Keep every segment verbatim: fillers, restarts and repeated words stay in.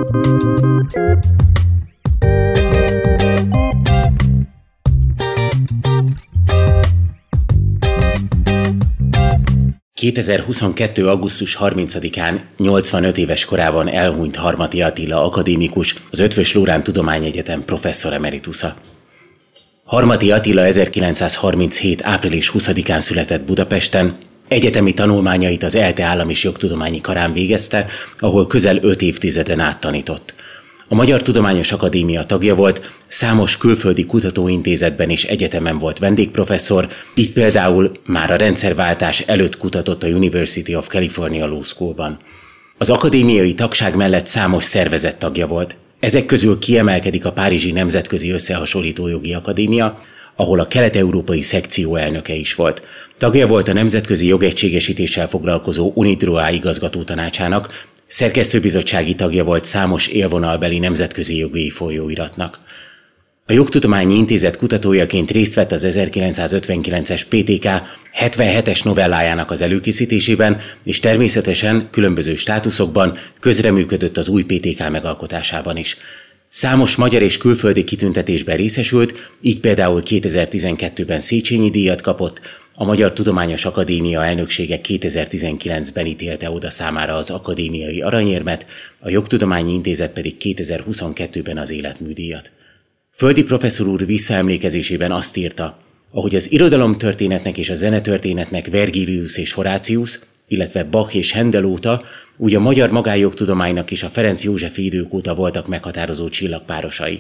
kétezer-huszonkettő. augusztus harmincadikán nyolcvanöt éves korában elhunyt Harmaty Attila akadémikus, az Eötvös Loránd Tudományegyetem professzor emeritusa. Harmaty Attila ezerkilencszázharminchét. április huszadikán született Budapesten, egyetemi tanulmányait az ELTE Állam- és Jogtudományi Karán végezte, ahol közel öt évtizeden át tanított. A Magyar Tudományos Akadémia tagja volt, számos külföldi kutatóintézetben és egyetemen volt vendégprofesszor, így például már a rendszerváltás előtt kutatott a University of California Law Schoolban. Az akadémiai tagság mellett számos szervezet tagja volt. Ezek közül kiemelkedik a Párizsi Nemzetközi Összehasonlító Jogi Akadémia, ahol a kelet-európai szekció elnöke is volt. Tagja volt a nemzetközi jogegységesítéssel foglalkozó UNIDROIT igazgatótanácsának, szerkesztőbizottsági tagja volt számos élvonalbeli nemzetközi jogi folyóiratnak. A Jogtudományi Intézet kutatójaként részt vett az ezerkilencszázötvenkilences pé té ká hetvenhetes novellájának az előkészítésében, és természetesen különböző státuszokban közreműködött az új pé té ká megalkotásában is. Számos magyar és külföldi kitüntetésben részesült, így például kétezer-tizenkettőben Széchenyi díjat kapott, a Magyar Tudományos Akadémia elnöksége kétezer-tizenkilencben ítélte oda számára az akadémiai aranyérmet, a Jogtudományi Intézet pedig kétezer-huszonkettőben az életműdíjat. Földi professzor úr visszaemlékezésében azt írta, ahogy az irodalomtörténetnek és a zenetörténetnek Vergilius és Horácius, illetve Bach és Händel óta, úgy a magyar magánjogtudománynak is a Ferenc Józsefi idők óta voltak meghatározó csillagpárosai.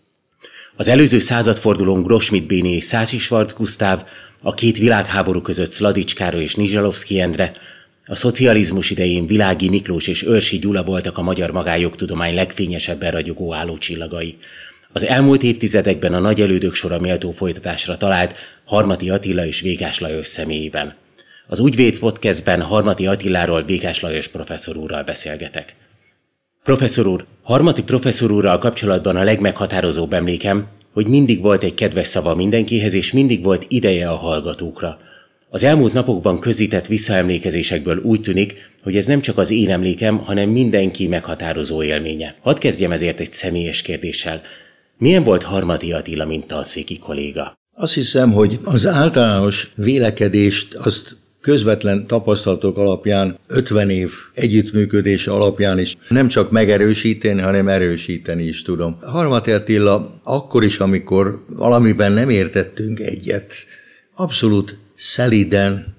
Az előző századfordulón Grossschmidt Béni és Szási Schwarz Gusztáv, a két világháború között Szladics Károly és Nizsalovszky Endre, a szocializmus idején Világi Miklós és Őrsi Gyula voltak a magyar magánjogtudomány legfényesebben ragyogó állócsillagai. Az elmúlt évtizedekben a nagy elődök sora méltó folytatásra talált Harmaty Attila és Vékás Lajos személyében. Az Ügyvéd podcastben Harmaty Attiláról Vékás Lajos professzor úrral beszélgetek. Professzor úr, Harmaty professzor úrral kapcsolatban a legmeghatározóbb emlékem, hogy mindig volt egy kedves szava mindenkihez, és mindig volt ideje a hallgatókra. Az elmúlt napokban közzétett visszaemlékezésekből úgy tűnik, hogy ez nem csak az én emlékem, hanem mindenki meghatározó élménye. Hadd kezdjem ezért egy személyes kérdéssel. Milyen volt Harmaty Attila, mint tanszéki kolléga? Azt hiszem, hogy az általános vélekedést azt közvetlen tapasztalatok alapján, ötven év együttműködése alapján is nem csak megerősíteni, hanem erősíteni is tudom. Harmaty Attila akkor is, amikor valamiben nem értettünk egyet, abszolút szeliden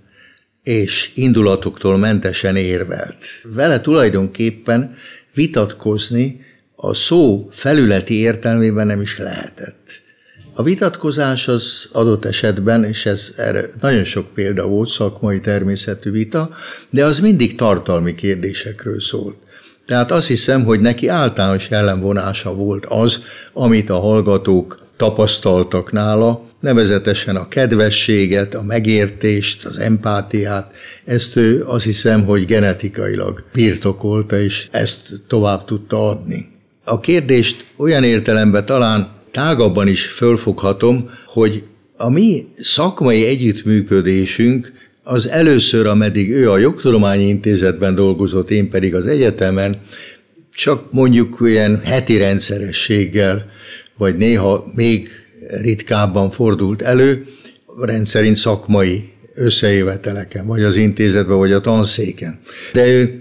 és indulatoktól mentesen érvelt. Vele tulajdonképpen vitatkozni a szó felületi értelmében nem is lehetett. A vitatkozás az adott esetben, és ez erre nagyon sok példa volt, szakmai természetű vita, de az mindig tartalmi kérdésekről szólt. Tehát azt hiszem, hogy neki általános jellemvonása volt az, amit a hallgatók tapasztaltak nála, nevezetesen a kedvességet, a megértést, az empátiát. Ezt ő azt hiszem, hogy genetikailag birtokolta, és ezt tovább tudta adni. A kérdést olyan értelemben talán tágabban is fölfoghatom, hogy a mi szakmai együttműködésünk az először, ameddig ő a Jogtudományi Intézetben dolgozott, én pedig az egyetemen, csak mondjuk ilyen heti rendszerességgel, vagy néha még ritkábban fordult elő, rendszerint szakmai összejöveteleken, vagy az intézetben, vagy a tanszéken. De ő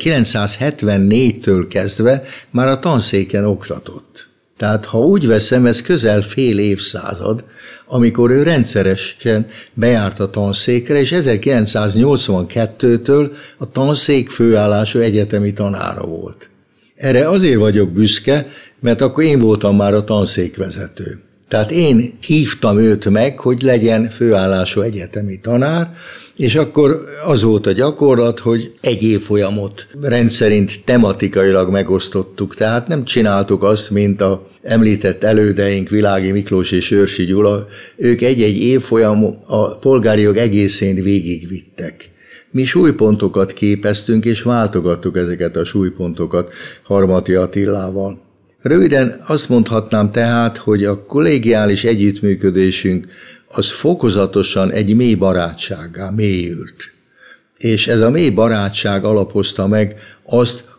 ezerkilencszázhetvennégytől kezdve már a tanszéken oktatott. Tehát ha úgy veszem, ez közel fél évszázad, amikor ő rendszeresen bejárt a tanszékre, és ezerkilencszáznyolcvankettőtől a tanszék főállású egyetemi tanára volt. Erre azért vagyok büszke, mert akkor én voltam már a tanszékvezető. Tehát én hívtam őt meg, hogy legyen főállású egyetemi tanár, és akkor az volt a gyakorlat, hogy egy évfolyamot rendszerint tematikailag megosztottuk. Tehát nem csináltuk azt, mint a említett elődeink, Világi Miklós és Őrsi Gyula, ők egy-egy évfolyam a polgári jog egészén végigvittek. Mi súlypontokat képeztünk, és váltogattuk ezeket a súlypontokat Harmaty Attilával. Röviden azt mondhatnám tehát, hogy a kollégiális együttműködésünk az fokozatosan egy mély barátsággá mélyült. És ez a mély barátság alapozta meg azt,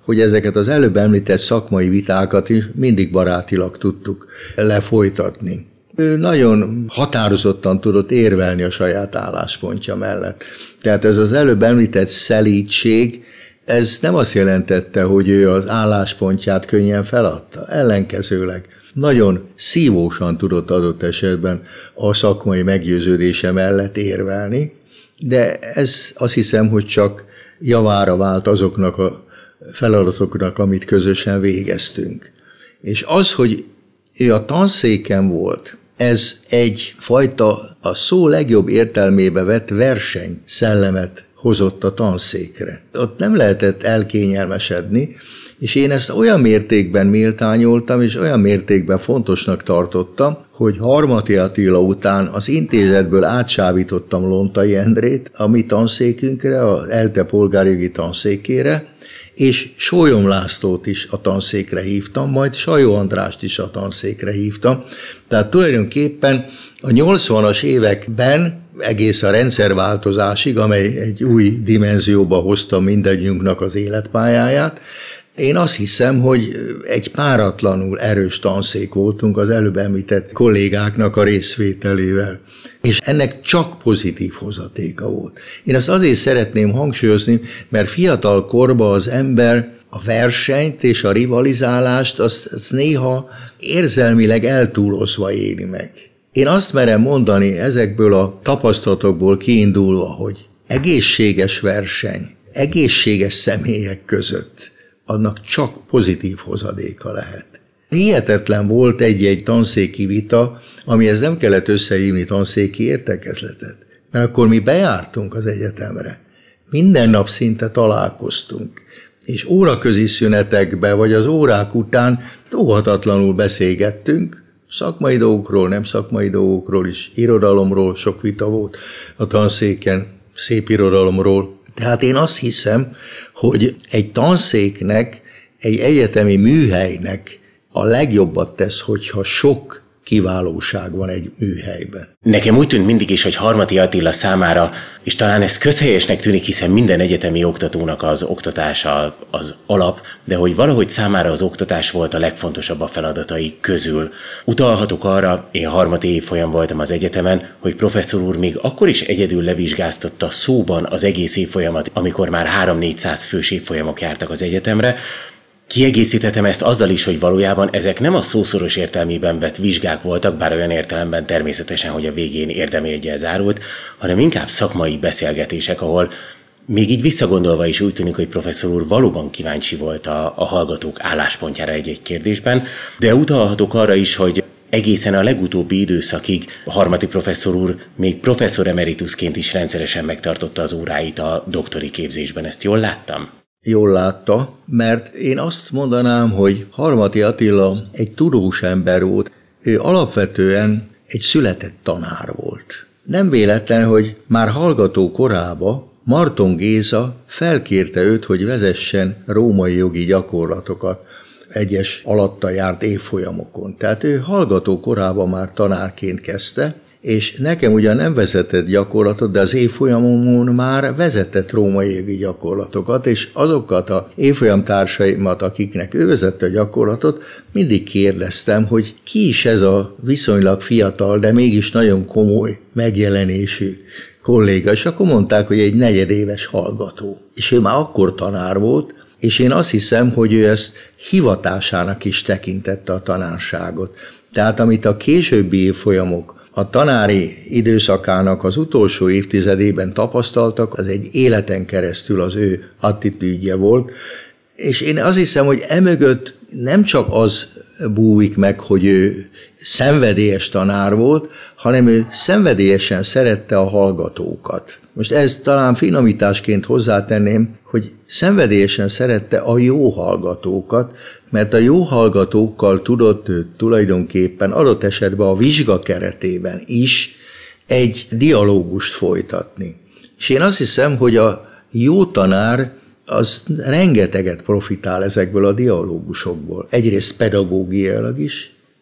hogy ezeket az előbb említett szakmai vitákat is mindig barátilag tudtuk lefolytatni. Ő nagyon határozottan tudott érvelni a saját álláspontja mellett. Tehát ez az előbb említett szelídség, ez nem azt jelentette, hogy ő az álláspontját könnyen feladta, ellenkezőleg nagyon szívósan tudott adott esetben a szakmai meggyőződése mellett érvelni, de ez azt hiszem, hogy csak javára vált azoknak a feladatoknak, amit közösen végeztünk. És az, hogy ő a tanszéken volt, ez egyfajta a szó legjobb értelmébe vett verseny szellemet hozott a tanszékre. Ott nem lehetett elkényelmesedni, és én ezt olyan mértékben méltányoltam, és olyan mértékben fontosnak tartottam, hogy Harmaty Attila után az intézetből átsábítottam Lontai Endrét a mi tanszékünkre, az ELTE polgárjogi tanszékére, és Sólyom Lászlót is a tanszékre hívtam, majd Sajó Andrást is a tanszékre hívtam. Tehát tulajdonképpen a nyolcvanas években egész a rendszerváltozásig, amely egy új dimenzióba hozta mindannyiunknak az életpályáját, én azt hiszem, hogy egy páratlanul erős tanszék voltunk az előbb említett kollégáknak a részvételével. És ennek csak pozitív hozatéka volt. Én ezt azért szeretném hangsúlyozni, mert fiatal korban az ember a versenyt és a rivalizálást azt, azt néha érzelmileg eltúlozva éli meg. Én azt merem mondani ezekből a tapasztalatokból kiindulva, hogy egészséges verseny, egészséges személyek között annak csak pozitív hozadéka lehet. Hihetetlen volt egy-egy tanszéki vita, amihez nem kellett összehívni tanszéki értekezletet, mert akkor mi bejártunk az egyetemre. Minden nap szinte találkoztunk, és óraközi szünetekbe, vagy az órák után óhatatlanul beszélgettünk, szakmai dolgokról, nem szakmai dolgokról is, irodalomról sok vita volt a tanszéken, szép irodalomról. Tehát én azt hiszem, hogy egy tanszéknek, egy egyetemi műhelynek a legjobbat tesz, hogyha sok kiválóság van egy műhelyben. Nekem úgy tűnt mindig is, hogy Harmaty Attila számára, és talán ez közhelyesnek tűnik, hiszen minden egyetemi oktatónak az oktatása az alap, de hogy valahogy számára az oktatás volt a legfontosabb a feladatai közül. Utalhatok arra, én harmadik évfolyam voltam az egyetemen, hogy professzor úr még akkor is egyedül levizsgáztatta szóban az egész évfolyamat, amikor már három-négyszáz fős évfolyamok jártak az egyetemre. Kiegészítettem ezt azzal is, hogy valójában ezek nem a szószoros értelmében vett vizsgák voltak, bár olyan értelemben természetesen, hogy a végén érdemjeggyel zárult, hanem inkább szakmai beszélgetések, ahol még így visszagondolva is úgy tűnik, hogy professzor úr valóban kíváncsi volt a, a hallgatók álláspontjára egy-egy kérdésben, de utalhatok arra is, hogy egészen a legutóbbi időszakig Harmaty professzor úr még professzor emeritusként is rendszeresen megtartotta az óráit a doktori képzésben. Ezt jól láttam? Jól látta, mert én azt mondanám, hogy Harmaty Attila egy tudós ember volt. Ő alapvetően egy született tanár volt. Nem véletlen, hogy már hallgató korában Marton Géza felkérte őt, hogy vezessen római jogi gyakorlatokat egyes alatta járt évfolyamokon. Tehát ő hallgató korában már tanárként kezdte, és nekem ugyan nem vezetett gyakorlatot, de az évfolyamon már vezetett római jogi gyakorlatokat, és azokat az évfolyam társaimat, akiknek ő vezette a gyakorlatot, mindig kérdeztem, hogy ki is ez a viszonylag fiatal, de mégis nagyon komoly megjelenésű kolléga, és akkor mondták, hogy egy negyedéves hallgató. És ő már akkor tanár volt, és én azt hiszem, hogy ő ezt hivatásának is tekintette a tanárságot. Tehát amit a későbbi évfolyamok a tanári időszakának az utolsó évtizedében tapasztaltak, az egy életen keresztül az ő attitűdje volt, és én azt hiszem, hogy emögött nem csak az bújik meg, hogy ő szenvedélyes tanár volt, hanem ő szenvedélyesen szerette a hallgatókat. Most ezt talán finomításként hozzátenném, hogy szenvedélyesen szerette a jó hallgatókat, mert a jó hallgatókkal tudott ő tulajdonképpen adott esetben a vizsga keretében is egy dialógust folytatni. És én azt hiszem, hogy a jó tanár az rengeteget profitál ezekből a dialógusokból. Egyrészt pedagógiailag is,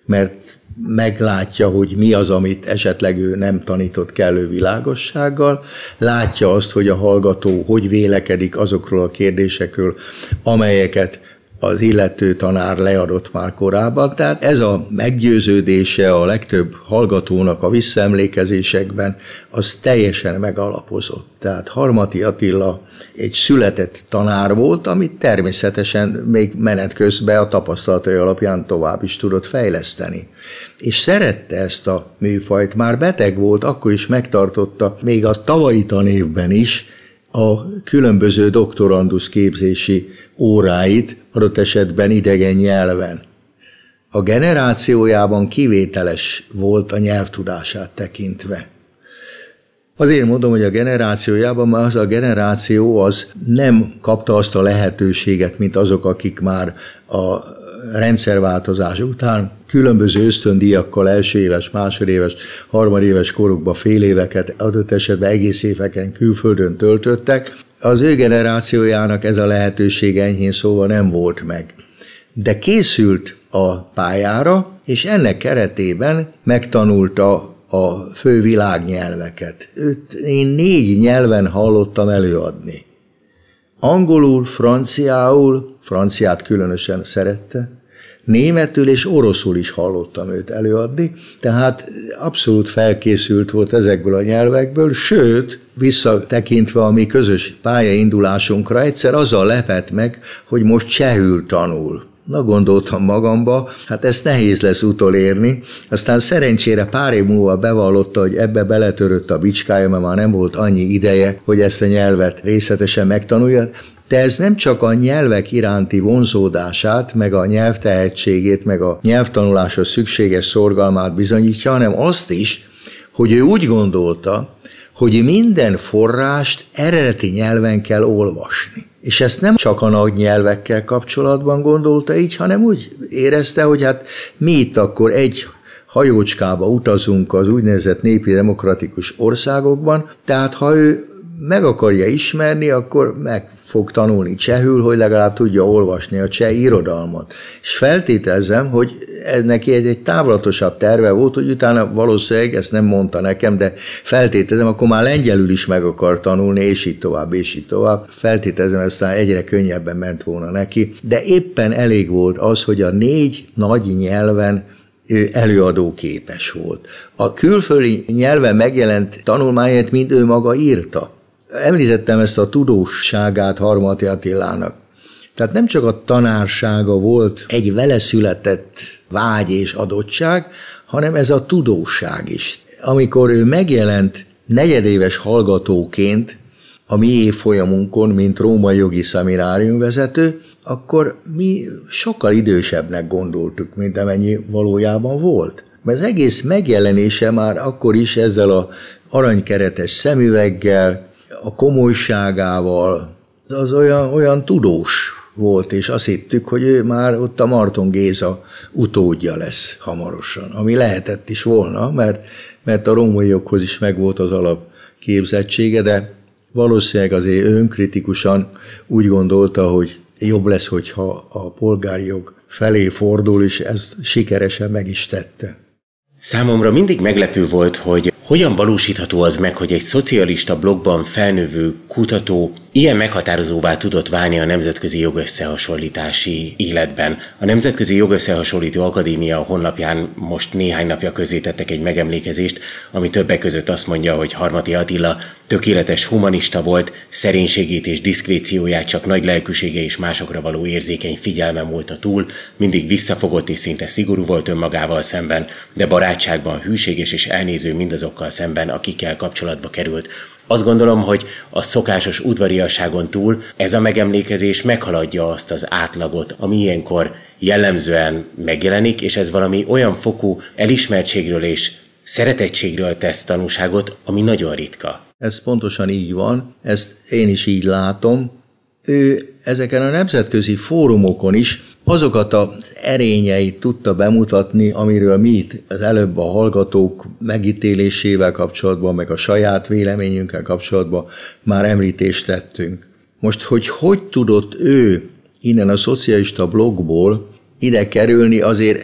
mert meglátja, hogy mi az, amit esetleg ő nem tanított kellő világossággal, látja azt, hogy a hallgató hogy vélekedik azokról a kérdésekről, amelyeket az illető tanár leadott már korábban. Tehát ez a meggyőződése a legtöbb hallgatónak a visszaemlékezésekben az teljesen megalapozott. Tehát Harmaty Attila egy született tanár volt, amit természetesen még menet közben a tapasztalatai alapján tovább is tudott fejleszteni. És szerette ezt a műfajt, már beteg volt, akkor is megtartotta, még a tavalyi tanévben is a különböző doktorandusz képzési óráit, adott esetben idegen nyelven. A generációjában kivételes volt a nyelvtudását tekintve. Azért mondom, hogy a generációjában, mert az a generáció az nem kapta azt a lehetőséget, mint azok, akik már a rendszerváltozás után különböző ösztöndíjakkal első éves, másodéves, harmadéves korukban fél éveket, adott esetben egész éveken külföldön töltöttek. Az ő generációjának ez a lehetőség enyhén szóval nem volt meg. De készült a pályára, és ennek keretében megtanulta a fő világnyelveket. Őt én négy nyelven hallottam előadni. Angolul, franciául, franciát különösen szerette, németül és oroszul is hallottam őt előadni, tehát abszolút felkészült volt ezekből a nyelvekből, sőt, visszatekintve a mi közös pályaindulásunkra, egyszer azzal lepett meg, hogy most csehül tanul. Na, gondoltam magamba, hát ezt nehéz lesz utolérni. Aztán szerencsére pár év múlva bevallotta, hogy ebbe beletörött a bicskája, mert már nem volt annyi ideje, hogy ezt a nyelvet részletesen megtanulja. De ez nem csak a nyelvek iránti vonzódását, meg a nyelvtehetségét, meg a nyelvtanuláshoz szükséges szorgalmát bizonyítja, hanem azt is, hogy ő úgy gondolta, hogy minden forrást eredeti nyelven kell olvasni. És ezt nem csak a nagy nyelvekkel kapcsolatban gondolta így, hanem úgy érezte, hogy hát mi itt akkor egy hajócskába utazunk az úgynevezett népi demokratikus országokban, tehát ha ő meg akarja ismerni, akkor meg fog tanulni csehül, hogy legalább tudja olvasni a cseh irodalmat. És feltételezem, hogy ez neki ez egy távlatosabb terve volt, hogy utána valószínűleg, ezt nem mondta nekem, de feltételezem, akkor már lengyelül is meg akar tanulni, és így tovább, és így tovább. Feltételezem, aztán egyre könnyebben ment volna neki. De éppen elég volt az, hogy a négy nagy nyelven ő előadó képes volt. A külföldi nyelven megjelent tanulmányát mind ő maga írta. Említettem ezt a tudósságát Harmaty Attilának. Tehát nem csak a tanársága volt egy vele született vágy és adottság, hanem ez a tudósság is. Amikor ő megjelent negyedéves hallgatóként a mi évfolyamunkon, mint római jogi szeminárium vezető, akkor mi sokkal idősebbnek gondoltuk, mint amennyi valójában volt. Mert az egész megjelenése már akkor is ezzel az aranykeretes szemüveggel, a komolyságával, az olyan, olyan tudós volt, és azt hittük, hogy ő már ott a Marton Géza utódja lesz hamarosan, ami lehetett is volna, mert, mert a római joghoz is megvolt az alapképzettsége, de valószínűleg azért önkritikusan úgy gondolta, hogy jobb lesz, hogyha a polgári jog felé fordul, és ezt sikeresen meg is tette. Számomra mindig meglepő volt, hogy hogyan valósítható az meg, hogy egy szocialista blogban felnövő kutató ilyen meghatározóvá tudott válni a nemzetközi jogösszehasonlítási életben. A Nemzetközi Jogösszehasonlító Akadémia honlapján most néhány napja közzétettek egy megemlékezést, ami többek között azt mondja, hogy Harmaty Attila tökéletes humanista volt, szerénységét és diszkrécióját csak nagy lelkűsége és másokra való érzékeny figyelme múlta túl, mindig visszafogott és szinte szigorú volt önmagával szemben, de barátságban hűséges és elnéző mindazokkal szemben, akikkel kapcsolatba került. Azt gondolom, hogy a szokásos udvariasságon túl ez a megemlékezés meghaladja azt az átlagot, ami ilyenkor jellemzően megjelenik, és ez valami olyan fokú elismertségről és szeretettségről tesz tanúságot, ami nagyon ritka. Ez pontosan így van, ezt én is így látom. Ő ezeken a nemzetközi fórumokon is azokat az erényeit tudta bemutatni, amiről mi itt az előbb a hallgatók megítélésével kapcsolatban, meg a saját véleményünkkel kapcsolatban már említést tettünk. Most, hogy hogy tudott ő innen a szocialista blogból ide kerülni, azért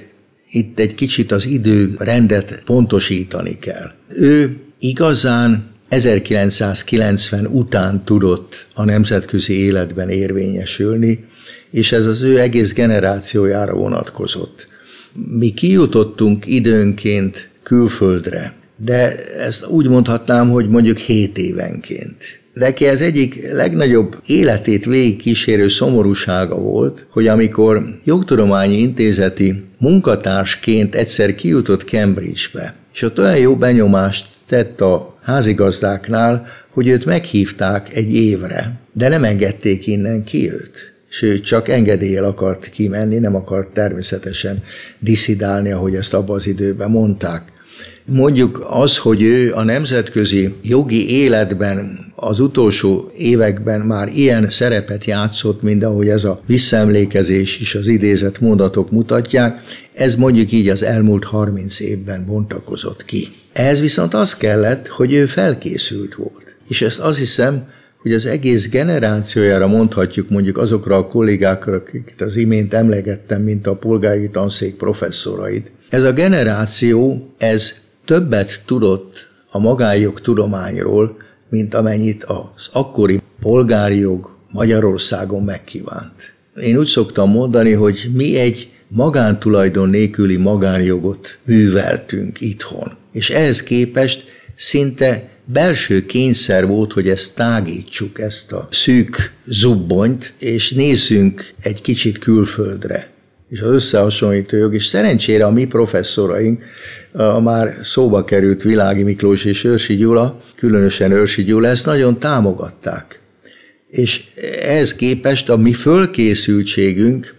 itt egy kicsit az időrendet pontosítani kell. Ő igazán ezerkilencszázkilencven után tudott a nemzetközi életben érvényesülni, és ez az ő egész generációjára vonatkozott. Mi kijutottunk időnként külföldre, de ezt úgy mondhatnám, hogy mondjuk hét évenként. Neki ez egyik legnagyobb életét végigkísérő szomorúsága volt, hogy amikor jogtudományi intézeti munkatársként egyszer kijutott Cambridge-be, és ott olyan jó benyomást tett a házigazdáknál, hogy őt meghívták egy évre, de nem engedték innen ki őt. Sőt, csak engedéllyel akart kimenni, nem akart természetesen disszidálni, ahogy ezt abban az időben mondták. Mondjuk az, hogy ő a nemzetközi jogi életben az utolsó években már ilyen szerepet játszott, mint ahogy ez a visszaemlékezés és az idézett mondatok mutatják, ez mondjuk így az elmúlt harminc évben bontakozott ki. Ehhez viszont az kellett, hogy ő felkészült volt. És ezt azt hiszem, hogy az egész generációjára mondhatjuk mondjuk azokra a kollégákra, akiket az imént emlegettem, mint a polgári tanszék professzoraid. Ez a generáció, ez többet tudott a magánjog tudományról, mint amennyit az akkori polgári jog Magyarországon megkívánt. Én úgy szoktam mondani, hogy mi egy magántulajdon nélküli magánjogot műveltünk itthon. És ehhez képest szinte belső kényszer volt, hogy ezt tágítsuk, ezt a szűk zubbonyt, és nézzünk egy kicsit külföldre. És az összehasonlító jog, és szerencsére a mi professzoraink, a már szóba került Világi Miklós és Őrsi Gyula, különösen Őrsi Gyula, ezt nagyon támogatták. És ehhez képest a mi fölkészültségünk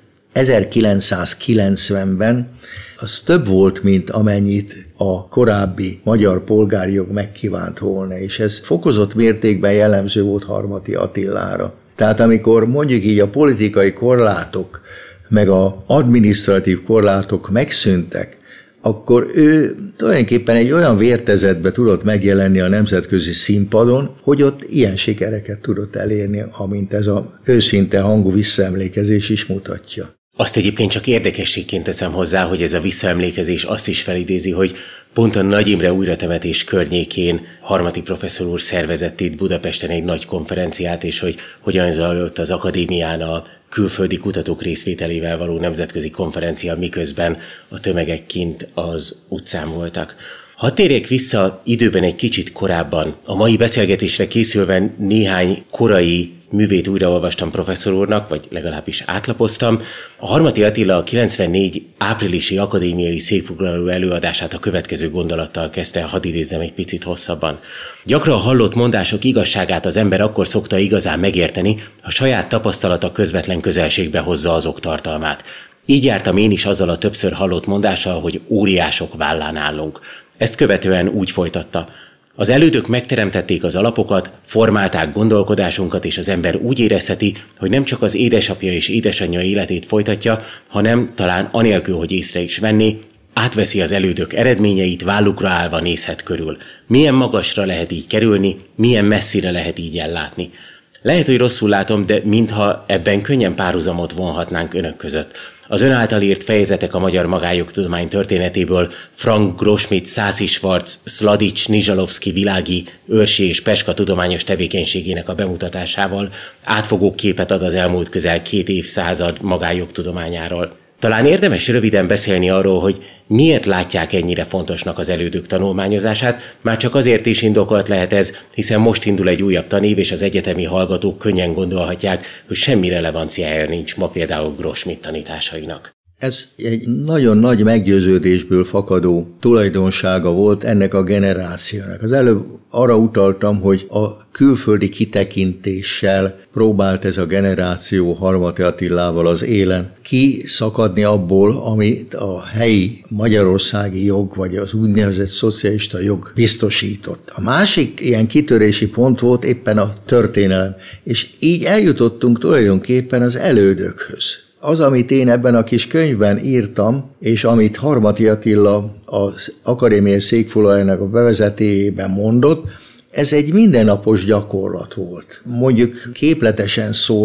ezerkilencszázkilencvenben az több volt, mint amennyit a korábbi magyar polgári jog megkívánt volna, és ez fokozott mértékben jellemző volt Harmaty Attilára. Tehát amikor mondjuk így a politikai korlátok, meg az adminisztratív korlátok megszűntek, akkor ő tulajdonképpen egy olyan vértezetbe tudott megjelenni a nemzetközi színpadon, hogy ott ilyen sikereket tudott elérni, amint ez az őszinte hangú visszaemlékezés is mutatja. Azt egyébként csak érdekességként teszem hozzá, hogy ez a visszaemlékezés azt is felidézi, hogy pont a Nagy Imre újratemetés környékén Harmaty professzor úr szervezett itt Budapesten egy nagy konferenciát, és hogy hogyan zajlott az akadémián a külföldi kutatók részvételével való nemzetközi konferencia, miközben a tömegek kint az utcán voltak. Ha térjek vissza időben egy kicsit korábban, a mai beszélgetésre készülve néhány korai művét újraolvastam professzor úrnak, vagy legalábbis átlapoztam. A Harmaty Attila a kilencvennégy áprilisi akadémiai székfoglaló előadását a következő gondolattal kezdte, hadd idézzem egy picit hosszabban. Gyakran hallott mondások igazságát az ember akkor szokta igazán megérteni, ha saját tapasztalata közvetlen közelségbe hozza azok tartalmát. Így jártam én is azzal a többször hallott mondással, hogy óriások vállán állunk. Ezt követően úgy folytatta. Az elődök megteremtették az alapokat, formálták gondolkodásunkat, és az ember úgy érezheti, hogy nem csak az édesapja és édesanyja életét folytatja, hanem talán anélkül, hogy észre is venné, átveszi az elődök eredményeit, vállukra állva nézhet körül. Milyen magasra lehet így kerülni, milyen messzire lehet így ellátni. Lehet, hogy rosszul látom, de mintha ebben könnyen párhuzamot vonhatnánk önök között. Az ön által írt fejezetek a magyar magánjogtudomány történetéből Frank Grossmit, Szászi Schwarz, Szladics, Nizsalovszky, Világi, Őrsi és Peska tudományos tevékenységének a bemutatásával átfogó képet ad az elmúlt közel két évszázad magánjogtudományáról. Talán érdemes röviden beszélni arról, hogy miért látják ennyire fontosnak az elődök tanulmányozását, már csak azért is indokolt lehet ez, hiszen most indul egy újabb tanév, és az egyetemi hallgatók könnyen gondolhatják, hogy semmi relevanciája nincs ma például Grossmit tanításainak. Ez egy nagyon nagy meggyőződésből fakadó tulajdonsága volt ennek a generációnak. Az előbb arra utaltam, hogy a külföldi kitekintéssel próbált ez a generáció Harmaty Attilával az élen kiszakadni abból, amit a helyi magyarországi jog, vagy az úgynevezett szocialista jog biztosított. A másik ilyen kitörési pont volt éppen a történelem, és így eljutottunk tulajdonképpen az elődökhöz. Az, amit én ebben a kis könyvben írtam, és amit Harmaty Attila az akadémiai székfoglalójának a bevezetőjében mondott, ez egy mindennapos gyakorlat volt. Mondjuk képletesen szólva,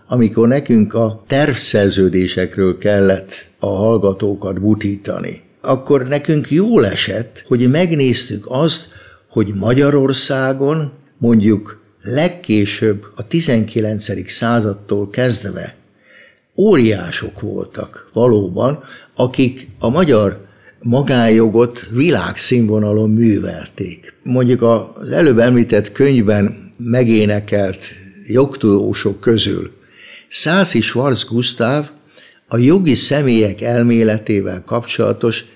amikor nekünk a tervszerződésekről kellett a hallgatókat butítani, akkor nekünk jól esett, hogy megnéztük azt, hogy Magyarországon mondjuk legkésőbb a tizenkilencedik századtól kezdve óriások voltak valóban, akik a magyar magánjogot világszínvonalon művelték. Mondjuk az előbb említett könyvben megénekelt jogtudósok közül Szászi Schwarz Gusztáv a jogi személyek elméletével kapcsolatos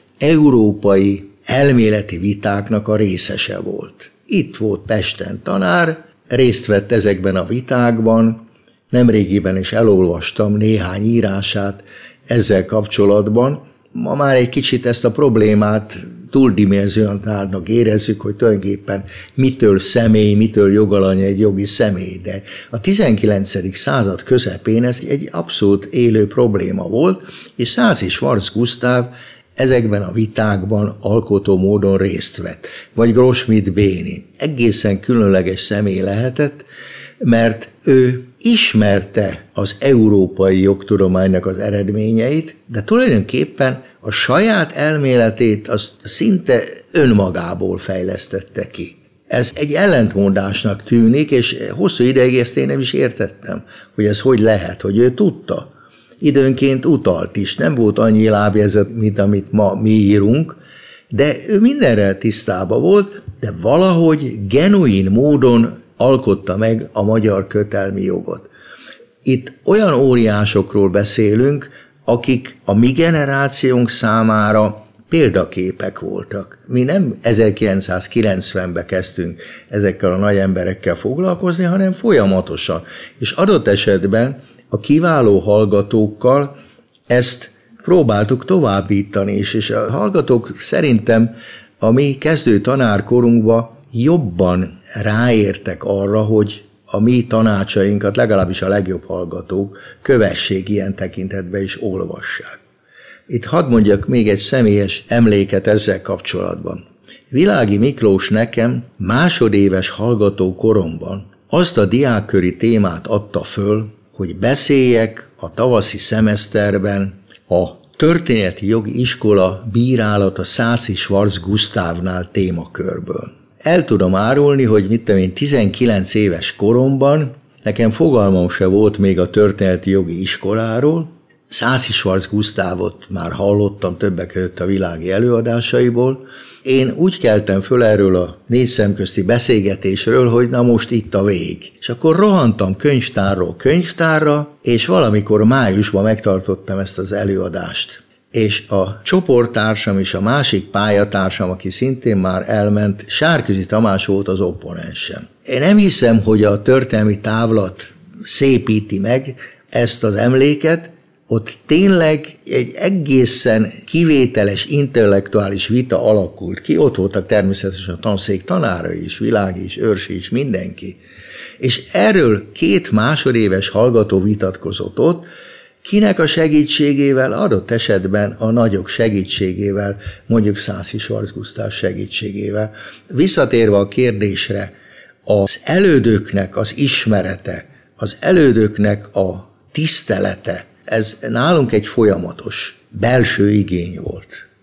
európai elméleti vitáknak a részese volt. Itt volt Pesten tanár, részt vett ezekben a vitákban, nemrégiben is elolvastam néhány írását ezzel kapcsolatban. Ma már egy kicsit ezt a problémát túldimenzionáltnak érezzük, hogy tulajdonképpen mitől személy, mitől jogalany egy jogi személy, de a tizenkilencedik század közepén ez egy abszolút élő probléma volt, és Szászi Schwarz Gusztáv ezekben a vitákban alkotó módon részt vett. Vagy Grossmit Béni. Egészen különleges személy lehetett, mert ő ismerte az európai jogtudománynak az eredményeit, de tulajdonképpen a saját elméletét azt szinte önmagából fejlesztette ki. Ez egy ellentmondásnak tűnik, és hosszú ideig ezt én nem is értettem, hogy ez hogy lehet, hogy ő tudta. Időnként utalt is, nem volt annyi lábjegyzet, mint amit ma mi írunk, de ő mindenrel tisztában volt, de valahogy genuin módon alkotta meg a magyar kötelmi jogot. Itt olyan óriásokról beszélünk, akik a mi generációnk számára példaképek voltak. Mi nem ezerkilencszázkilencvenben kezdtünk ezekkel a nagy emberekkel foglalkozni, hanem folyamatosan. És adott esetben a kiváló hallgatókkal ezt próbáltuk továbbítani is, és a hallgatók szerintem a mi kezdő tanárkorunkban jobban ráértek arra, hogy a mi tanácsainkat, legalábbis a legjobb hallgatók kövessék ilyen tekintetben is olvassák. Itt hadd mondjak még egy személyes emléket ezzel kapcsolatban. Világi Miklós nekem másodéves hallgató koromban azt a diákköri témát adta föl, hogy beszéljek a tavaszi szemeszterben a történeti jogi iskola bírálata Szászi Schwarz Gusztávnál témakörből. El tudom árulni, hogy mit tudom én, tizenkilenc éves koromban nekem fogalmam se volt még a történeti jogi iskoláról. Szászi Schwarz Gusztávot már hallottam többek között a világi előadásaiból. Én úgy keltem föl erről a négy szemközti beszélgetésről, hogy na most itt a vég. És akkor rohantam könyvtárról könyvtárra, és valamikor májusban megtartottam ezt az előadást. És a csoporttársam és a másik pályatársam, aki szintén már elment, Sárközi Tamás volt az opponensem. Én nem hiszem, hogy a történelmi távlat szépíti meg ezt az emléket, ott tényleg egy egészen kivételes intellektuális vita alakult ki, ott voltak természetesen a tanszék tanárai is, Világi is, Őrsi is, mindenki. És erről két másodéves hallgató vitatkozott ott, kinek a segítségével, adott esetben a nagyok segítségével, mondjuk Szászi Schwarz Gusztáv segítségével. Visszatérve a kérdésre, az elődöknek az ismerete, az elődöknek a tisztelete, ez nálunk egy folyamatos belső igény volt.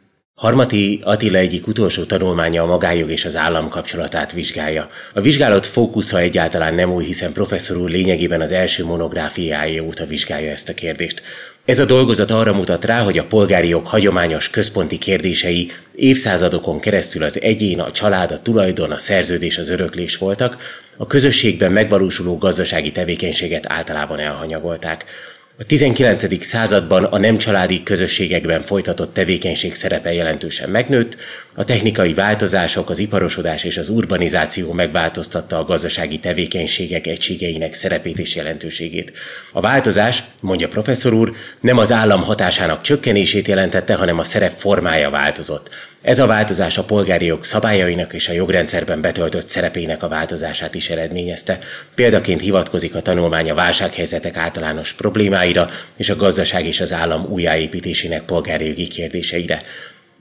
Harmaty Attila egyik utolsó tanulmánya a magánjog és az állam kapcsolatát vizsgálja. A vizsgálat fókusza egyáltalán nem új, hiszen professzor úr lényegében az első monográfiája óta vizsgálja ezt a kérdést. Ez a dolgozat arra mutat rá, hogy a polgári jog hagyományos központi kérdései évszázadokon keresztül az egyén, a család, a tulajdon, a szerződés, az öröklés voltak, a közösségben megvalósuló gazdasági tevékenységet általában elhanyagolták. A tizenkilencedik században a nem családi közösségekben folytatott tevékenység szerepe jelentősen megnőtt, a technikai változások, az iparosodás és az urbanizáció megváltoztatta a gazdasági tevékenységek egységeinek szerepét és jelentőségét. A változás, mondja professzor úr, nem az állam hatásának csökkenését jelentette, hanem a szerep formája változott. Ez a változás a polgári jog szabályainak és a jogrendszerben betöltött szerepének a változását is eredményezte. Példaként hivatkozik a tanulmány a válsághelyzetek általános problémáira és a gazdaság és az állam újjáépítésének polgári jogi kérdéseire.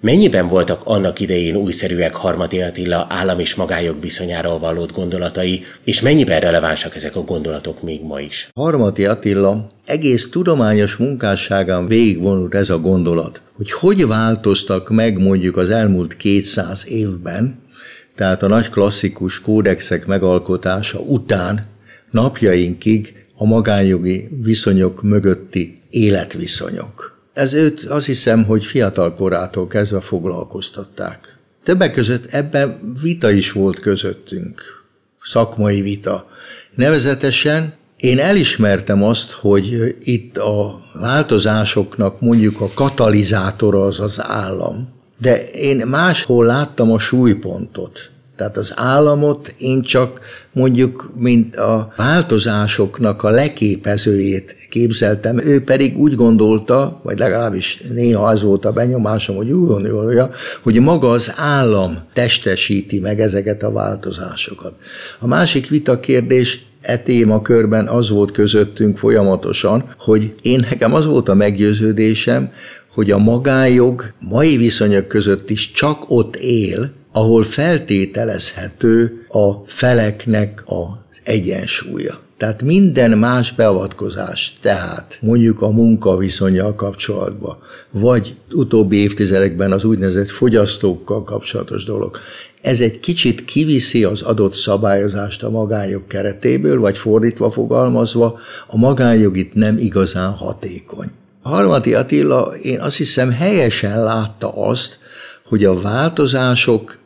Mennyiben voltak annak idején újszerűek Harmati Attila állam és magájog viszonyáról vallott gondolatai, és mennyiben relevánsak ezek a gondolatok még ma is? Harmati Attila egész tudományos munkásságán végigvonult ez a gondolat, hogy hogy változtak meg mondjuk az elmúlt kétszáz évben, tehát a nagy klasszikus kódexek megalkotása után napjainkig a magánjogi viszonyok mögötti életviszonyok. Ez őt azt hiszem, hogy fiatal korától kezdve foglalkoztatták. Többek között ebben vita is volt közöttünk, szakmai vita. Nevezetesen én elismertem azt, hogy itt a változásoknak mondjuk a katalizátora az az állam, de én máshol láttam a súlypontot. Tehát az államot én csak mondjuk, mint a változásoknak a leképezőjét képzeltem, ő pedig úgy gondolta, vagy legalábbis néha az volt a benyomásom, hogy úgy gondolja, hogy maga az állam testesíti meg ezeket a változásokat. A másik vitakérdés e témakörben az volt közöttünk folyamatosan, hogy én nekem az volt a meggyőződésem, hogy a magánjog mai viszonyok között is csak ott él, ahol feltételezhető a feleknek az egyensúlya. Tehát minden más beavatkozás, tehát mondjuk a munkaviszonnyal kapcsolatban, vagy utóbbi évtizedekben az úgynevezett fogyasztókkal kapcsolatos dolog, ez egy kicsit kiviszi az adott szabályozást a magánjog keretéből, vagy fordítva fogalmazva, a magánjog itt nem igazán hatékony. Harmati Attila, én azt hiszem helyesen látta azt, hogy a változások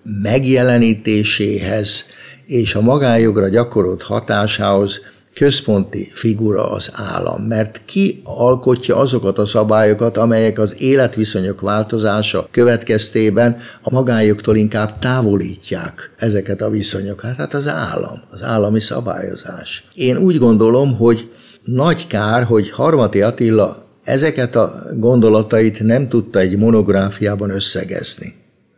megjelenítéséhez és a magánjogra gyakorolt hatásához központi figura az állam, mert ki alkotja azokat a szabályokat, amelyek az életviszonyok változása következtében a magánjogtól inkább távolítják ezeket a viszonyokat. Hát az állam, az állami szabályozás. Én úgy gondolom, hogy nagy kár, hogy Harmati Attila ezeket a gondolatait nem tudta egy monográfiában összegezni.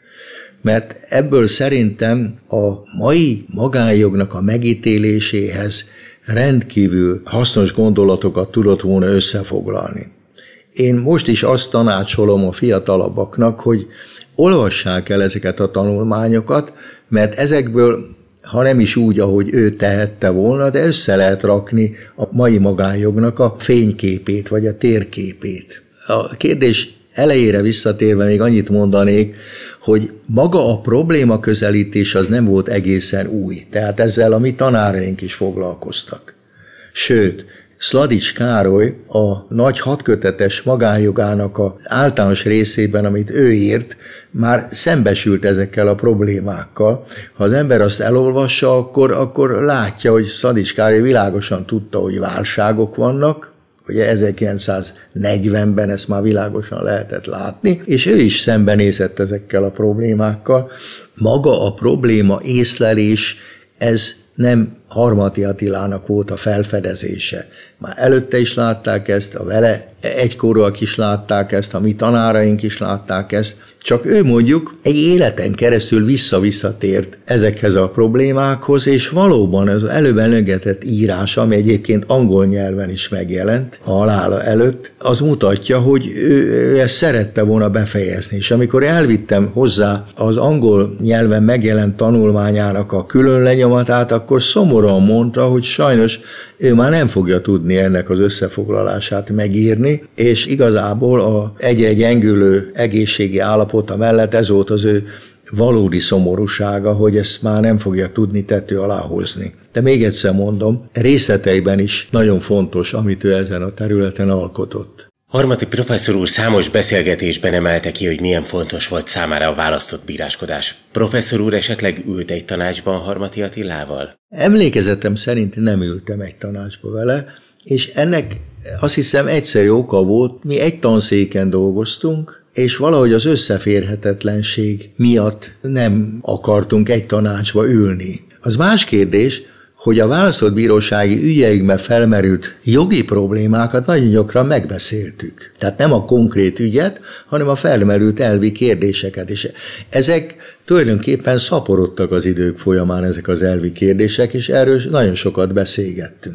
Mert ebből szerintem a mai magánjognak a megítéléséhez rendkívül hasznos gondolatokat tudott volna összefoglalni. Én most is azt tanácsolom a fiatalabbaknak, hogy olvassák el ezeket a tanulmányokat, mert ezekből, ha nem is úgy, ahogy ő tehette volna, de össze lehet rakni a mai magánjognak a fényképét, vagy a térképét. A kérdés elejére visszatérve még annyit mondanék, hogy maga a probléma közelítés az nem volt egészen új. Tehát ezzel a mi tanáraink is foglalkoztak. Sőt, Szladics Károly a nagy hatkötetes magánjogának az általános részében, amit ő írt, már szembesült ezekkel a problémákkal. Ha az ember azt elolvassa, akkor, akkor látja, hogy Szladics Károly világosan tudta, hogy válságok vannak, ugye ezerkilencszáznegyvenben ezt már világosan lehetett látni, és ő is szembenézett ezekkel a problémákkal. Maga a probléma észlelés, ez nem Harmati Attilának volt a felfedezése. Már előtte is látták ezt, a vele egykorúak is látták ezt, a mi tanáraink is látták ezt, csak ő mondjuk egy életen keresztül vissza-visszatért ezekhez a problémákhoz, és valóban az előbb emlegetett írás, ami egyébként angol nyelven is megjelent a halála előtt, az mutatja, hogy ő, ő ezt szerette volna befejezni. És amikor elvittem hozzá az angol nyelven megjelent tanulmányának a külön lenyomatát, akkor szomorúan mondta, hogy sajnos ő már nem fogja tudni ennek az összefoglalását megírni, és igazából a egyre gyengülő egészségi állapota mellett ez volt az ő valódi szomorúsága, hogy ezt már nem fogja tudni tető alá hozni. De még egyszer mondom, részleteiben is nagyon fontos, amit ő ezen a területen alkotott. Harmati professzor úr számos beszélgetésben emelte ki, hogy milyen fontos volt számára a választott bíráskodás. Professzor úr esetleg ült egy tanácsban Harmati Attilával? Emlékezetem szerint nem ültem egy tanácsba vele, és ennek azt hiszem egyszerű oka volt, mi egy tanszéken dolgoztunk, és valahogy az összeférhetetlenség miatt nem akartunk egy tanácsba ülni. Az más kérdés, hogy a választott bírósági ügyeikben felmerült jogi problémákat nagyon gyakran megbeszéltük. Tehát nem a konkrét ügyet, hanem a felmerült elvi kérdéseket. És ezek tulajdonképpen szaporodtak az idők folyamán, ezek az elvi kérdések, és erről nagyon sokat beszélgettünk.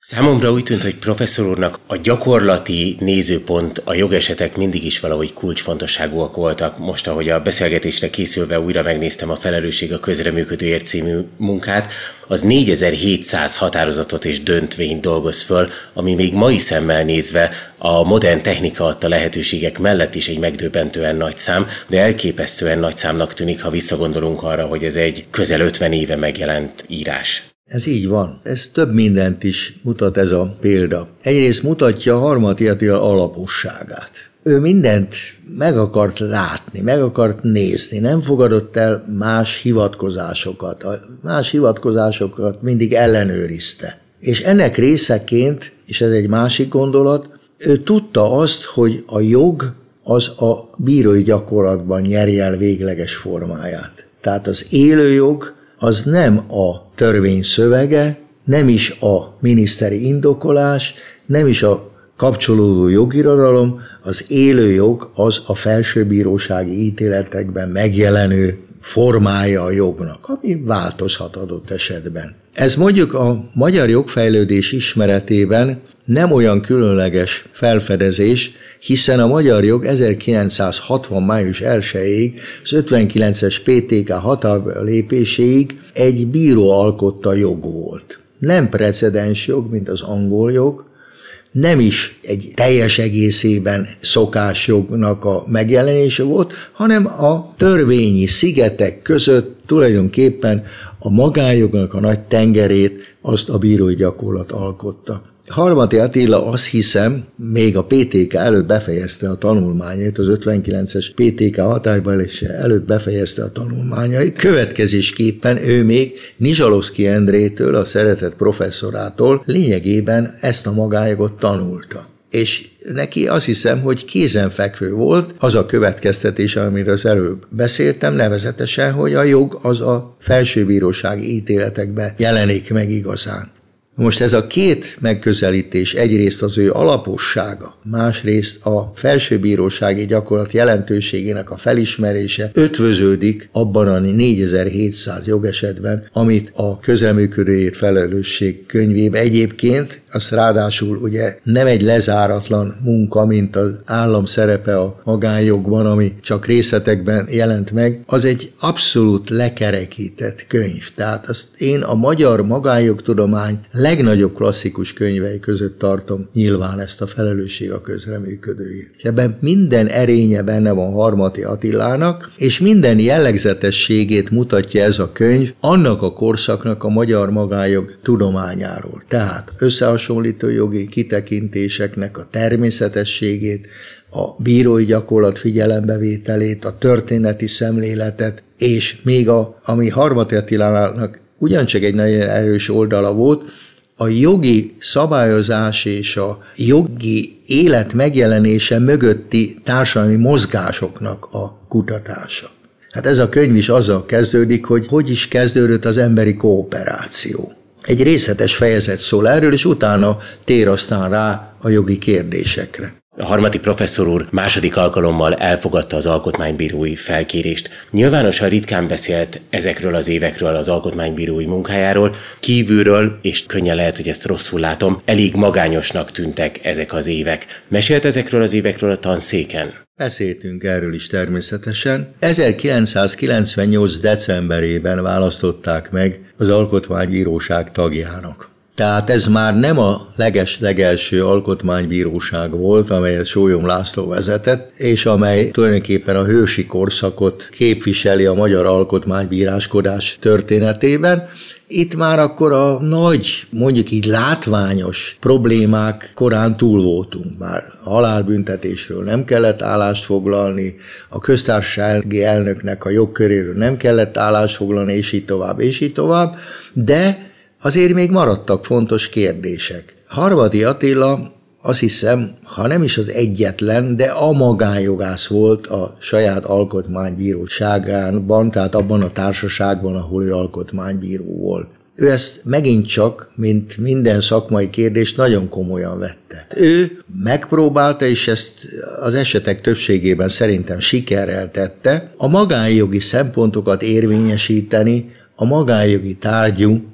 Számomra úgy tűnt, hogy professzor úrnak a gyakorlati nézőpont, a jogesetek mindig is valahogy kulcsfontosságúak voltak. Most, ahogy a beszélgetésre készülve újra megnéztem a Felelősség a közreműködőért című munkát, az négyezer-hétszáz határozatot és döntvényt dolgoz föl, ami még mai szemmel nézve a modern technika adta lehetőségek mellett is egy megdöbbentően nagy szám, de elképesztően nagy számnak tűnik, ha visszagondolunk arra, hogy ez egy közel ötven éve megjelent írás. Ez így van. Ez több mindent is mutat ez a példa. Egyrészt mutatja Harmaty Attila alaposságát. Ő mindent meg akart látni, meg akart nézni, nem fogadott el más hivatkozásokat. A más hivatkozásokat mindig ellenőrizte. És ennek részeként, és ez egy másik gondolat, ő tudta azt, hogy a jog az a bírói gyakorlatban nyeri el végleges formáját. Tehát az élő jog az nem a törvény szövege, nem is a miniszteri indokolás, nem is a kapcsolódó jogirodalom, az élő jog az a felsőbírósági ítéletekben megjelenő formája a jognak, ami változhat adott esetben. Ez mondjuk a magyar jogfejlődés ismeretében nem olyan különleges felfedezés, hiszen a magyar jog ezerkilencszázhatvan. május elsejéig, az ötvenkilences pé té ká hatályba lépéséig egy bíró alkotta jog volt. Nem precedens jog, mint az angol jog, nem is egy teljes egészében szokásjognak a megjelenése volt, hanem a törvényi szigetek között tulajdonképpen a magánjognak a nagy tengerét azt a bírói gyakorlat alkotta. Harmaty Attila, azt hiszem, még a pé té ká előtt befejezte a tanulmányait, az ötvenkilences pé té ká hatályba előtt befejezte a tanulmányait. Következésképpen ő még Nizsalovszky Endrétől, a szeretett professzorától lényegében ezt a magánjogot tanulta. És neki azt hiszem, hogy kézenfekvő volt az a következtetés, amiről az előbb beszéltem, nevezetesen, hogy a jog az a felsőbírósági ítéletekben jelenik meg igazán. Most ez a két megközelítés, egyrészt az ő alapossága, másrészt a felsőbírósági gyakorlat jelentőségének a felismerése ötvöződik abban a négyezer-hétszáz jogesetben, amit a közreműködőért felelősség könyvében egyébként, az ráadásul ugye nem egy lezáratlan munka, mint az állam szerepe a magánjogban, ami csak részletekben jelent meg, az egy abszolút lekerekített könyv. Tehát azt én a magyar magánjogtudomány legnagyobb klasszikus könyvei között tartom nyilván ezt a Felelősség a közreműködőért. És ebben minden erénye benne van Harmaty Attilának, és minden jellegzetességét mutatja ez a könyv annak a korszaknak a magyar magánjog tudományáról. Tehát összehasonlító jogi kitekintéseknek a természetességét, a bírói gyakorlat figyelembevételét, a történeti szemléletet, és még a, ami Harmaty Attilának ugyancsak egy nagyon erős oldala volt, a jogi szabályozás és a jogi élet megjelenése mögötti társadalmi mozgásoknak a kutatása. Hát ez a könyv is azzal kezdődik, hogy hogy is kezdődött az emberi kooperáció. Egy részletes fejezet szól erről, és utána tér aztán rá a jogi kérdésekre. A Harmaty professzor úr második alkalommal elfogadta az alkotmánybírói felkérést. Nyilvánosan ritkán beszélt ezekről az évekről, az alkotmánybírói munkájáról, kívülről, és könnyen lehet, hogy ezt rosszul látom, elég magányosnak tűntek ezek az évek. Mesélt ezekről az évekről a tanszéken? Beszéltünk erről is természetesen. ezerkilencszázkilencvennyolc. decemberében választották meg az Alkotmánybíróság tagjának. Tehát ez már nem a leges-legelső alkotmánybíróság volt, amelyet Sólyom László vezetett, és amely tulajdonképpen a hősi korszakot képviseli a magyar alkotmánybíráskodás történetében. Itt már akkor a nagy, mondjuk így látványos problémák korán túl voltunk. Már a halálbüntetésről nem kellett állást foglalni, a köztársasági elnöknek a jogköréről nem kellett állást foglalni, és így tovább, és így tovább, de azért még maradtak fontos kérdések. Harmaty Attila, azt hiszem, ha nem is az egyetlen, de a magánjogász volt a saját alkotmánybíróságában, tehát abban a társaságban, ahol ő alkotmánybíró volt. Ő ezt megint csak, mint minden szakmai kérdést, nagyon komolyan vette. Ő megpróbálta, és ezt az esetek többségében szerintem sikerrel tette, a magánjogi szempontokat érvényesíteni a magánjogi tárgyú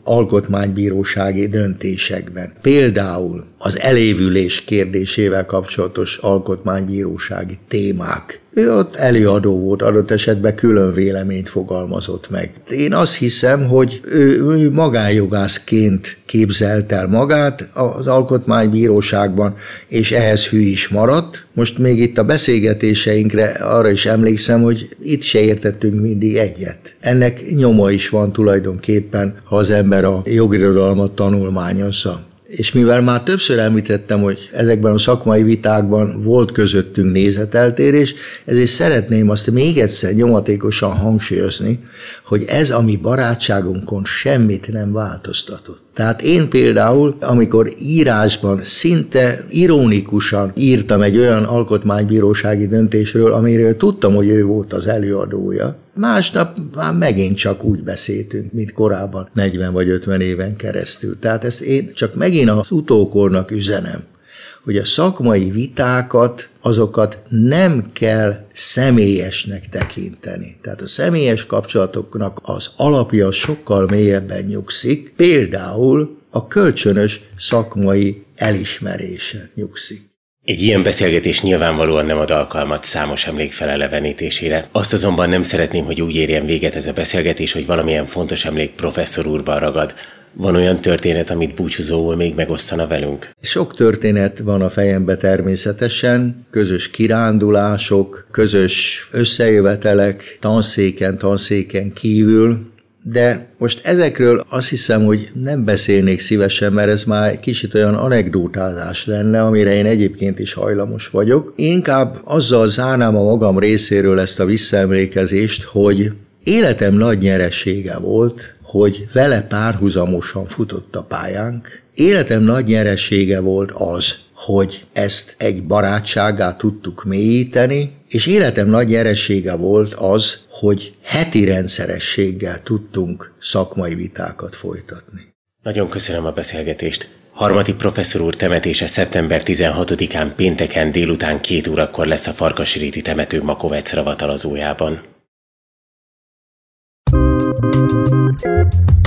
alkotmánybírósági döntésekben. Például az elévülés kérdésével kapcsolatos alkotmánybírósági témák. Ő ott előadó volt, adott esetben külön véleményt fogalmazott meg. Én azt hiszem, hogy ő, ő magánjogászként képzelt el magát az alkotmánybíróságban, és ehhez hű is maradt. Most még itt a beszélgetéseinkre arra is emlékszem, hogy itt se értettünk mindig egyet. Ennek nyoma is van tulajdonképpen, ha az ember a jogirodalmat tanulmányozza. És mivel már többször említettem, hogy ezekben a szakmai vitákban volt közöttünk nézeteltérés, ezért szeretném azt még egyszer nyomatékosan hangsúlyozni, hogy ez a mi barátságunkon semmit nem változtatott. Tehát én például, amikor írásban szinte ironikusan írtam egy olyan alkotmánybírósági döntésről, amiről tudtam, hogy ő volt az előadója, másnap már megint csak úgy beszéltünk, mint korábban, negyven vagy ötven éven keresztül. Tehát ezt én csak megint az utókornak üzenem, hogy a szakmai vitákat, azokat nem kell személyesnek tekinteni. Tehát a személyes kapcsolatoknak az alapja sokkal mélyebben nyugszik, például a kölcsönös szakmai elismerése nyugszik. Egy ilyen beszélgetés nyilvánvalóan nem ad alkalmat számos emlék felelevenítésére. Azt azonban nem szeretném, hogy úgy érjen véget ez a beszélgetés, hogy valamilyen fontos emlék professzor úrban ragad. Van olyan történet, amit búcsúzóul még megosztana velünk? Sok történet van a fejembe természetesen, közös kirándulások, közös összejövetelek, tanszéken, tanszéken kívül, de most ezekről azt hiszem, hogy nem beszélnék szívesen, mert ez már kicsit olyan anekdótázás lenne, amire én egyébként is hajlamos vagyok. Inkább azzal zárnám a magam részéről ezt a visszaemlékezést, hogy életem nagy nyeresége volt, hogy vele párhuzamosan futott a pályánk. Életem nagy nyeresége volt az, hogy ezt egy barátsággá tudtuk mélyíteni, és életem nagy nyeresége volt az, hogy heti rendszerességgel tudtunk szakmai vitákat folytatni. Nagyon köszönöm a beszélgetést. Harmati professzor úr temetése szeptember tizenhatodikán pénteken délután két órakor lesz a Farkasréti temető Makovec ravatalazójában. Thank you.